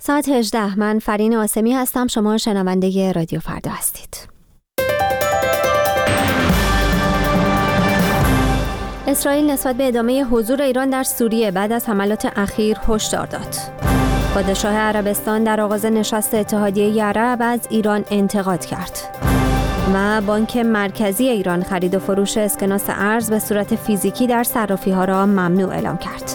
ساعت 18. من فرین آسمی هستم. شما شنونده رادیو فردا هستید. اسرائیل نسبت به ادامه حضور ایران در سوریه بعد از حملات اخیر هشدار داد. پادشاه عربستان در آغاز نشست اتحادیه عرب از ایران انتقاد کرد. و بانک مرکزی ایران خرید و فروش اسکناس ارز به صورت فیزیکی در صرافی‌ها را ممنوع اعلام کرد.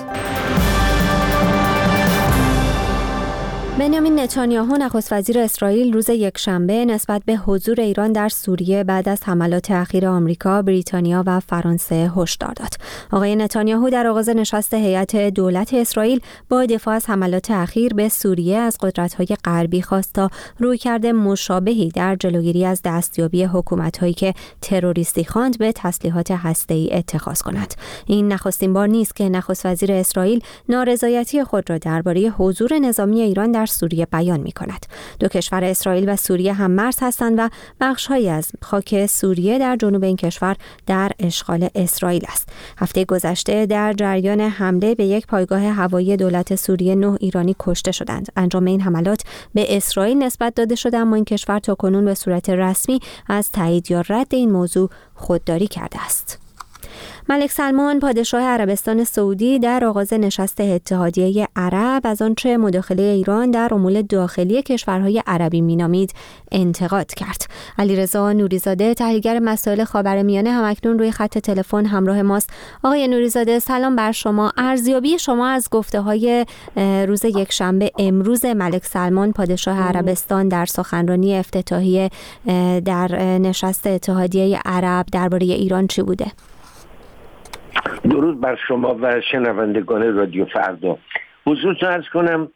بنیامین نتانیاهو نخست وزیر اسرائیل روز یکشنبه نسبت به حضور ایران در سوریه بعد از حملات اخیر آمریکا، بریتانیا و فرانسه هشدار داد. آقای نتانیاهو در آغاز نشست هیئت دولت اسرائیل با دفاع از حملات اخیر به سوریه از قدرت‌های غربی خواست تا رویکرد مشابهی در جلوگیری از دستیابی حکومت‌هایی که تروریستی خواند به تسلیحات هسته‌ای اتخاذ کند. این نخستین بار نیست که نخست وزیر اسرائیل نارضایتی خود را درباره حضور نظامی ایران در سوریه بیان می‌کند. دو کشور اسرائیل و سوریه هم مرز هستند و بخش‌هایی از خاک سوریه در جنوب این کشور در اشغال اسرائیل است. هفته گذشته در جریان حمله به یک پایگاه هوایی دولت سوریه 9 ایرانی کشته شدند. انجام این حملات به اسرائیل نسبت داده شده، اما این کشور تاکنون به صورت رسمی از تایید یا رد این موضوع خودداری کرده است. ملک سلمان پادشاه عربستان سعودی در آغاز نشست اتحادیه عرب از آنچه مداخله ایران در امور داخلی کشورهای عربی مینامید انتقاد کرد. علیرضا نوریزاده تحلیلگر مسائل خاورمیانه همکنون روی خط تلفن همراه ماست. آقای نوریزاده سلام بر شما. ارزیابی شما از گفته‌های روز یکشنبه امروز ملک سلمان پادشاه عربستان در سخنرانی افتتاحیه در نشست اتحادیه عرب درباره ایران چی بوده؟ درود بر شما و شنوندگان رادیو فردا. حضورتون عرض کنم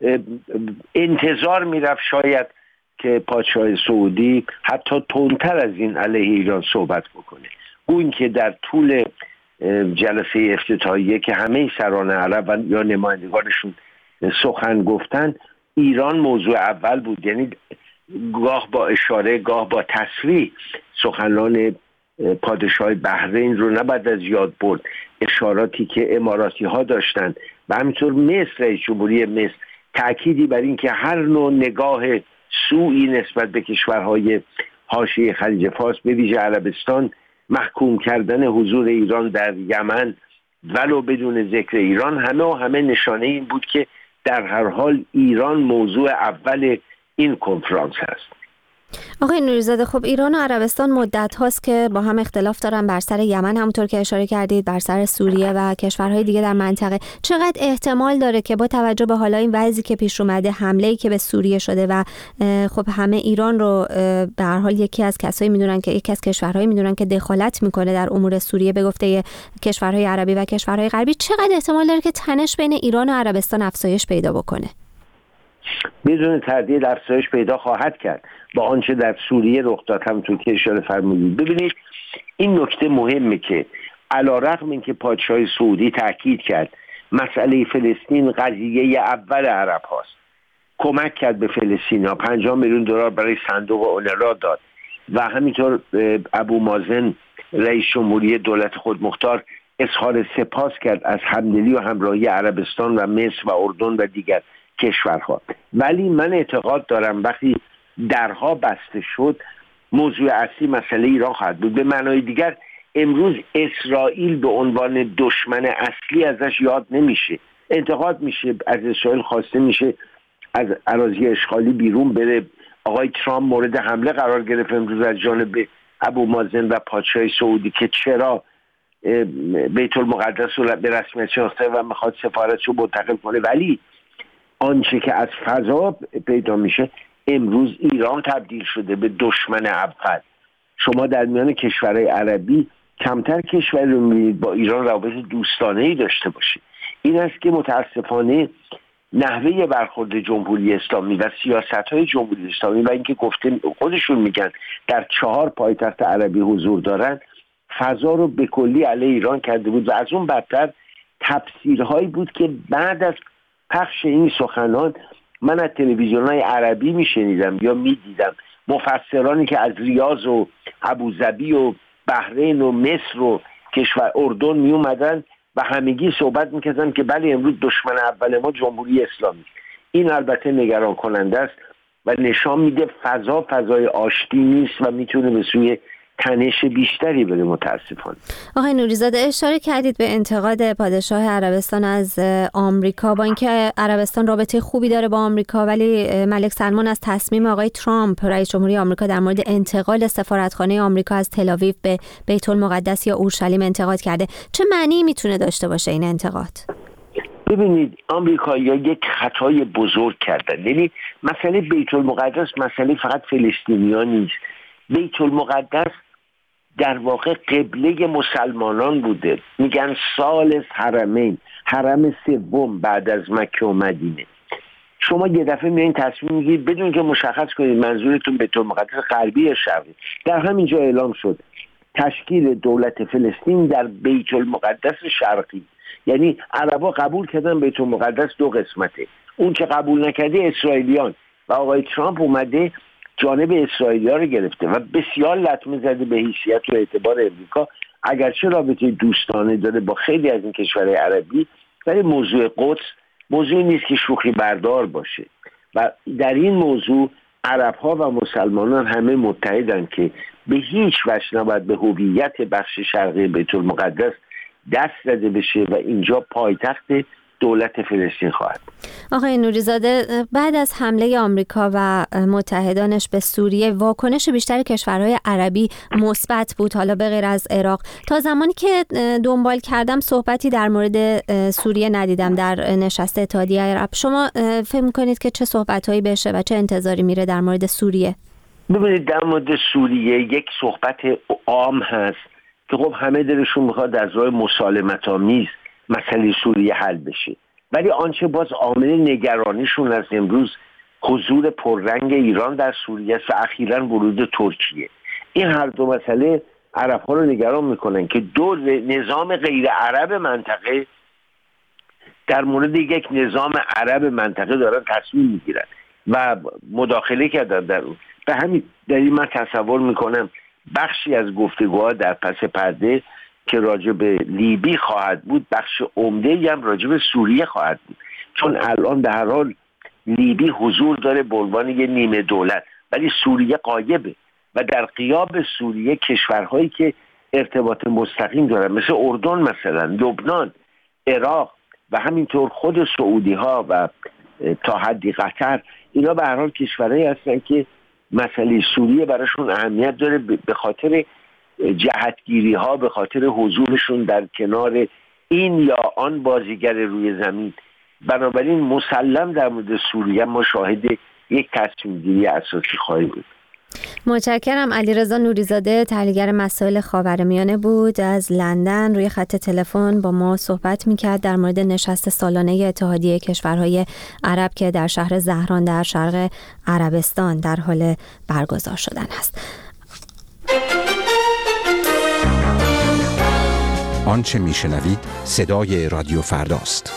انتظار میرفت شاید که پادشاه سعودی حتی تندتر از این علیه ایران صحبت بکنه. گویا که در طول جلسه افتتاحیه که همه سران عرب و یا نمایندگانشون سخن گفتن، ایران موضوع اول بود. یعنی گاه با اشاره گاه با تصریح سخنان پادشاه بحرین رو نباید از یاد برد. اشاراتی که اماراتی ها داشتن و همینطور مصر، رئیس جمهوری مصر تأکیدی بر این که هر نوع نگاه سوئی نسبت به کشورهای حاشیه خلیج فارس به ویژه عربستان، محکوم کردن حضور ایران در یمن ولو بدون ذکر ایران، همه نشانه این بود که در هر حال ایران موضوع اول این کنفرانس است. آقای نوریزاده، خب ایران و عربستان مدت هاست که با هم اختلاف دارن بر سر یمن، همونطور که اشاره کردید بر سر سوریه و کشورهای دیگه در منطقه. چقدر احتمال داره که با توجه به حالا این وضعی که پیش اومده، حمله‌ای که به سوریه شده و خب همه ایران رو به هر حال یکی از کشورهایی میدونن که دخالت میکنه در امور سوریه به گفته کشورهای عربی و کشورهای غربی، چقدر احتمال داره که تنش بین ایران و عربستان افزایش پیدا بکنه؟ بدون تردید افزایش پیدا خواهد کرد با آنچه در سوریه رخ داد. همونطور که اشاره فرمودید، ببینید این نکته مهمه که علیرغم اینکه پادشاه سعودی تاکید کرد مسئله فلسطین قضیه اول عرب هاست، کمک کرد به فلسطینیا، 50 میلیون دلار برای صندوق اونروا داد و همینطور ابو مازن رئیس جمهوری دولت خودمختار اظهار سپاس کرد از همدلی و همراهی عربستان و مصر و اردن و دیگر کشورها، ولی من اعتقاد دارم وقتی درها بسته شد موضوع اصلی مسئله ایران خواهد بود. به معنای دیگر امروز اسرائیل به عنوان دشمن اصلی ازش یاد نمیشه. انتقاد میشه، از اسرائیل خواسته میشه از اراضی اشغالی بیرون بره. آقای ترامپ مورد حمله قرار گرفت امروز از جانب ابو مازن و پادشاه سعودی که چرا بیت المقدس رو به رسمیت شناخته و میخواد سفارتش رو منتقل کنه. ولی آنچه که از فضا پیدا میشه، امروز ایران تبدیل شده به دشمن اول. شما در میان کشورهای عربی کمتر کشوری رو می‌بینید با ایران روابط دوستانه‌ای داشته باشید. این است که متاسفانه نحوه برخورد جمهوری اسلامی و سیاست‌های جمهوری اسلامی و اینکه گفته خودشون میگن در 4 پایتخت عربی حضور دارن، فضا رو به کلی علیه ایران کرده بود و از اون بدتر تفسیرهایی بود که بعد از پخش این سخنان من از تلویزیون‌های عربی میشنیدم یا میدیدم مفسرانی که از ریاض و ابوظبی و بحرین و مصر و کشور اردن می اومدن و همگی صحبت میکردن که بله امروز دشمن اول ما جمهوری اسلامی. این البته نگران کننده است و نشان میده فضای آشتی نیست و میتونه به سوی تنش بیشتری بره متاسفانه. آقای نوری‌زاده، اشاره کردید به انتقاد پادشاه عربستان از آمریکا، با اینکه عربستان رابطه خوبی داره با آمریکا، ولی ملک سلمان از تصمیم آقای ترامپ رئیس جمهوری آمریکا در مورد انتقال سفارتخانه آمریکا از تل‌آویو به بیت المقدس یا اورشلیم انتقاد کرده. چه معنی میتونه داشته باشه این انتقاد؟ ببینید، آمریکایی‌ها یک خطای بزرگ کردن. یعنی مسئله بیت المقدس مسئله فقط فلسطینیان نیست. بیت المقدس در واقع قبله مسلمانان بوده. میگن ثالث حرمین، حرم سوم بعد از مکه و مدینه. شما یه دفعه میایین تصمیم میگیرید بدون که مشخص کنید منظورتون بیت المقدس غربی یا شرقی. در همین جا اعلام شد تشکیل دولت فلسطین در بیت المقدس شرقی. یعنی عربا قبول کردن بیت المقدس دو قسمته. اون که قبول نکرده اسرائیلیان و آقای ترامپ اومده جانب اسرائیلیا رو گرفته و بسیار لطمه زده به حیثیت و اعتبار امریکا، اگرچه رابطه دوستانه داره با خیلی از این کشورهای عربی، ولی موضوع قدس موضوع نیست که شوخی بردار باشه و در این موضوع عرب‌ها و مسلمانان همه متحدن که به هیچ وجه نباید به هویت بخش شرقی بیت المقدس دست زده بشه و اینجا پایتخت دولت فلسطین خواهد. آقای نوری‌زاده، بعد از حمله آمریکا و متحدانش به سوریه، واکنش بیشتر کشورهای عربی مثبت بود، حالا به غیر از عراق. تا زمانی که دنبال کردم صحبتی در مورد سوریه ندیدم در نشست اتحادیه عرب. شما فکر می‌کنید که چه صحبت‌هایی بشه و چه انتظاری میره در مورد سوریه؟ ببینید، در مورد سوریه یک صحبت عام هست که خب همه دلشون میخواد از راه مسالمت‌آمیز مسئله سوریه حل بشه، ولی آنچه باز عامل نگرانیشون از امروز حضور پررنگ ایران در سوریه است و اخیراً ورود ترکیه. این هر دو مسئله عرب‌ها رو نگران میکنن که دو نظام غیر عرب منطقه در مورد یک نظام عرب منطقه دارن تصمیم میگیرن و مداخله کردن در اون. به همین دلیل من تصور میکنم بخشی از گفتگوها در پس پرده که راجع به لیبی خواهد بود، بخش عمده‌ای هم راجع به سوریه خواهد بود، چون الان به هر حال لیبی حضور داره به عنوان یه نیمه دولت، ولی سوریه غایبه و در غیاب سوریه کشورهایی که ارتباط مستقیم دارن مثل اردن، مثلا لبنان، عراق و همینطور خود سعودی ها و تا حدی قطر، اینا به هر حال کشورهایی هستن که مسئله سوریه براشون اهمیت داره به خاطر جهتگیری ها، به خاطر حضورشون در کنار این یا آن بازیگر روی زمین. بنابراین مسلم در مورد سوریه ما شاهد یک تصمیم گیری اساسی خواهیم بود. متشکرم. علیرضا نوری‌زاده، تحلیلگر مسائل خاورمیانه بود از لندن، روی خط تلفن با ما صحبت میکرد در مورد نشست سالانه اتحادیه کشورهای عرب که در شهر زهران در شرق عربستان در حال برگزار شدن است. آنچه میشنوید صدای رادیو فرداست.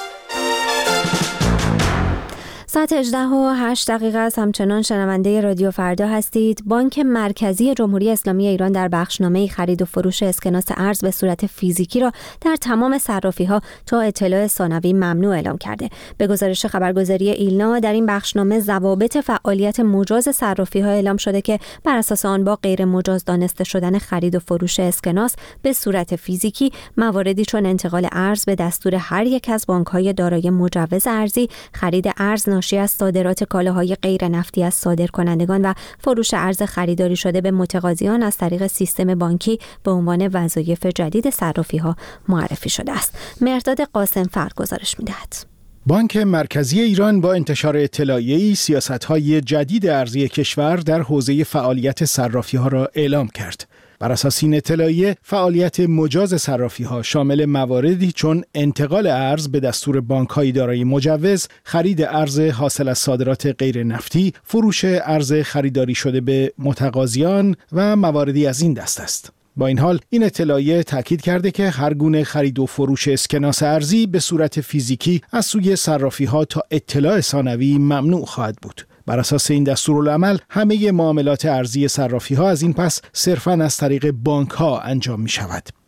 ساعت 18:08 است. همچنان شنونده رادیو فردا هستید. بانک مرکزی جمهوری اسلامی ایران در بخشنامه خرید و فروش اسکناس ارز به صورت فیزیکی را در تمام صرافی‌ها تا اطلاع ثانوی ممنوع اعلام کرده. به گزارش خبرگزاری ایلنا، در این بخشنامه ضوابط فعالیت مجاز صرافی‌ها اعلام شده که بر اساس آن با غیر مجاز دانسته شدن خرید و فروش اسکناس به صورت فیزیکی مواردی چون انتقال ارز به دستور هر یک از بانک‌های دارای مجوز ارزی، خرید ارز ناشی از صادرات کالاهای غیر نفتی از صادرکنندگان و فروش ارز خریداری شده به متقاضیان از طریق سیستم بانکی به عنوان وظایف جدید صرافی‌ها معرفی شده است. مهرداد قاسم‌فر گزارش می‌دهد. بانک مرکزی ایران با انتشار اطلاعیه‌ای سیاست‌های جدید ارزی کشور در حوزه فعالیت صرافی‌ها را اعلام کرد. بر اساس این اطلاعیه، فعالیت مجاز صرافی‌ها شامل مواردی چون انتقال ارز به دستور بانک‌های دارای مجوز، خرید ارز حاصل از صادرات غیر نفتی، فروش ارز خریداری شده به متقاضیان و مواردی از این دست است. با این حال این اطلاعیه تاکید کرده که هر گونه خرید و فروش اسکناس ارزی به صورت فیزیکی از سوی صرافی‌ها تا اطلاع ثانوی ممنوع خواهد بود. بر اساس این دستورالعمل همه معاملات ارزی صرافی‌ها از این پس صرفاً از طریق بانک‌ها انجام می‌شود.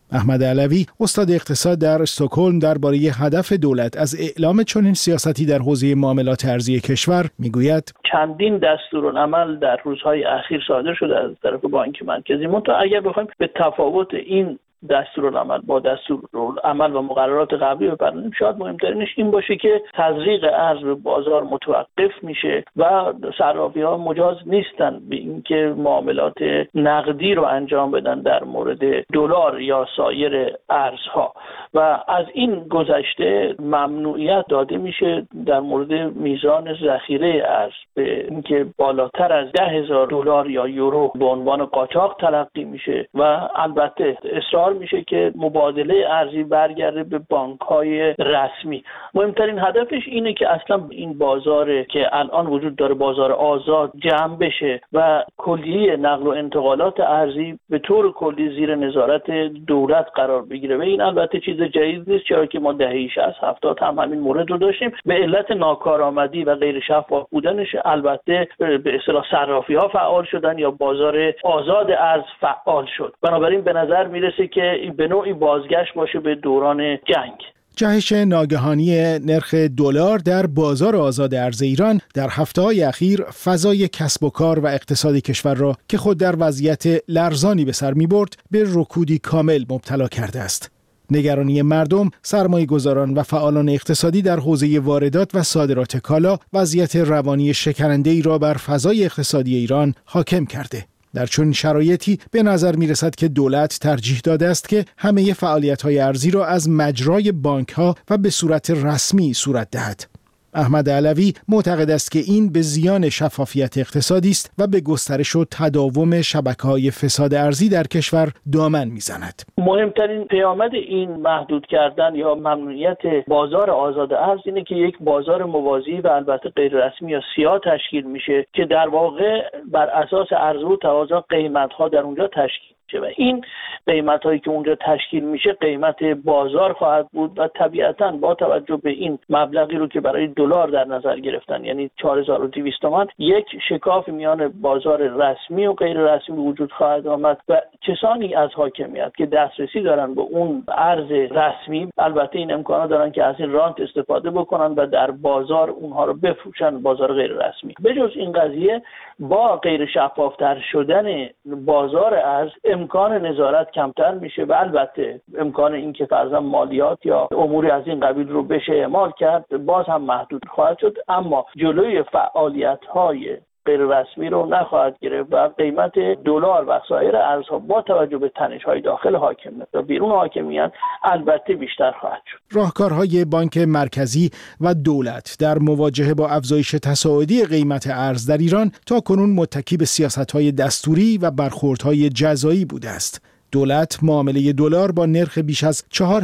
احمد علوی استاد اقتصاد در استکهلم درباره هدف دولت از اعلام چنین سیاستی در حوزه معاملات ارزی کشور میگوید چندین دستورالعمل در روزهای اخیر صادر شده از طرف بانک مرکزی. منتها اگر بخوایم به تفاوت این دستورالعمل با دستورالعمل و مقررات قبلی بپردازیم، شاید مهمترینش این باشه که تزریق ارز به بازار متوقف میشه و صرافی‌ها مجاز نیستن به اینکه معاملات نقدی رو انجام بدن در مورد دلار یا سایر ارزها و از این گذشته ممنوعیت داده میشه در مورد میزان ذخیره ارز به اینکه بالاتر از $10,000 یا یورو به عنوان قاچاق تلقی میشه و البته اصرار میشه که مبادله ارزی برگرده به بانک‌های رسمی. مهمترین هدفش اینه که اصلا این بازار که الان وجود داره، بازار آزاد، جمع بشه و کلیه نقل و انتقالات ارزی به طور کلی زیر نظارت دولت قرار بگیره و این البته چیز جدید نیست، چرا که ما دهه 60-70 هم همین مورد رو داشتیم. به علت ناکارآمدی و غیر شفاف بودنش البته به اصطلاح صرافی‌ها فعال شدن یا بازار آزاد ارز فعال شد. بنابراین به نظر میرسه که به نوعی بازگشت باشه به دوران جنگ. جهش ناگهانی نرخ دلار در بازار آزاد ارز ایران در هفته‌های اخیر فضای کسب و کار و اقتصاد کشور را که خود در وضعیت لرزانی به سر می‌برد به رکودی کامل مبتلا کرده است. نگرانی مردم، سرمایه‌گذاران و فعالان اقتصادی در حوزه واردات و صادرات کالا وضعیت روانی شکننده‌ای را بر فضای اقتصادی ایران حاکم کرده. در چنین شرایطی به نظر می رسد که دولت ترجیح داده است که همه فعالیت‌های ارزی را از مجرای بانک‌ها و به صورت رسمی صورت دهد. احمد علوی معتقد است که این به زیان شفافیت اقتصادی است و به گسترش و تداوم شبکه‌های فساد ارزی در کشور دامن می‌زند. مهمترین پیامد این محدود کردن یا ممنوعیت بازار آزاد ارز اینه که یک بازار موازی و البته غیر رسمی یا سیاه تشکیل میشه که در واقع بر اساس عرضه و تقاضا قیمت‌ها در اونجا تشکیل و این قیمت هایی که اونجا تشکیل میشه قیمت بازار خواهد بود و طبیعتاً با توجه به این مبلغی رو که برای دلار در نظر گرفتن، یعنی 4200 تومان، یک شکاف میان بازار رسمی و غیر رسمی وجود خواهد آمد و کسانی از حاکمیت که دسترسی دارن به اون ارز رسمی البته این امکانات دارن که از این رانت استفاده بکنن و در بازار اونها رو بفروشن، بازار غیر رسمی. به جز این قضیه با غیر شفافتر شدن بازار ارز امکان نظارت کمتر میشه و البته امکان این که فرضاً مالیات یا اموری از این قبیل رو بشه اعمال کرد باز هم محدود خواهد شد، اما جلوی فعالیت‌های غیر رسمی رو نخواهد گرفت و قیمت دلار و سایر ارزها با توجه به تنش‌های داخل حاکمیت و بیرون حاکمیت البته بیشتر خواهد شد. راهکارهای بانک مرکزی و دولت در مواجهه با افزایش تصاعدی قیمت ارز در ایران تاکنون متکی به سیاست‌های دستوری و برخوردهای جزایی بوده است. دولت معامله دلار با نرخ بیش از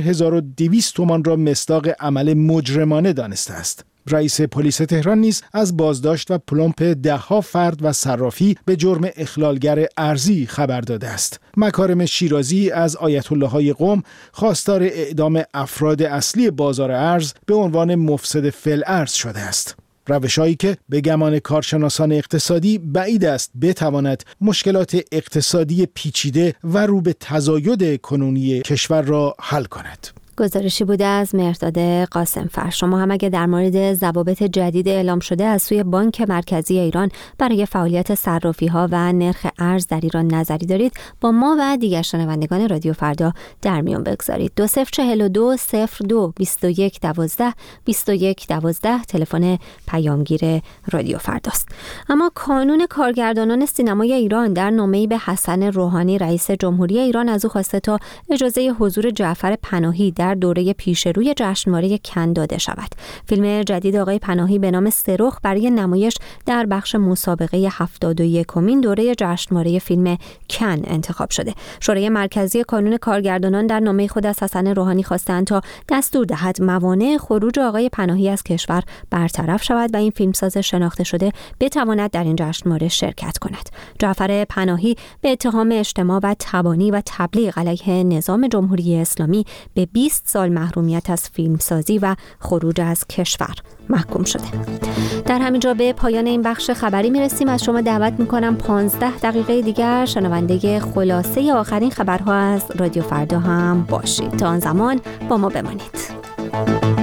4200 تومان را مصداق عمل مجرمانه دانسته است. رئیس پلیس تهران نیز از بازداشت و پلمپ ده‌ها فرد و صرافی به جرم اخلالگر ارزی خبر داده است. مکارم شیرازی از آیت الله‌های قم خواستار اعدام افراد اصلی بازار ارز به عنوان مفسد فی‌الارض شده است. روش‌هایی که به گمان کارشناسان اقتصادی بعید است بتواند مشکلات اقتصادی پیچیده و رو به تزاید کنونی کشور را حل کند. گزارشی بوده از مهرداد قاسم‌فر. شما هم اگه در مورد ضوابط جدید اعلام شده از سوی بانک مرکزی ایران برای فعالیت صرافی‌ها و نرخ ارز در ایران نظری دارید، با ما و دیگر شنوندگان رادیو فردا در میون بگذارید. 2042 02 21 12 21 12 تلفن پیامگیر رادیو فرداست. اما کانون کارگردانان سینمای ایران در نامه‌ای به حسن روحانی رئیس جمهوری ایران از او خواسته تا اجازه حضور جعفر پناهی در دوره پیشروی جشنواره کن داده شود. فیلم جدید آقای پناهی به نام سرخ برای نمایش در بخش مسابقه 71مین دوره جشنواره فیلم کن انتخاب شده. شورای مرکزی کانون کارگردانان در نامه خود از حسن روحانی خواستند تا دستور دهد موانع خروج آقای پناهی از کشور برطرف شود و این فیلمساز شناخته شده بتواند در این جشنواره شرکت کند. جعفر پناهی به اتهام اجتماع و تبانی و تبلیغ علیه نظام جمهوری اسلامی به 20 20 سال محرومیت از فیلمسازی و خروج از کشور محکوم شده. در همینجا به پایان این بخش خبری میرسیم. از شما دعوت میکنم 15 دقیقه دیگر شنونده خلاصه آخرین خبرها از رادیو فردا هم باشید. تا آن زمان با ما بمانید.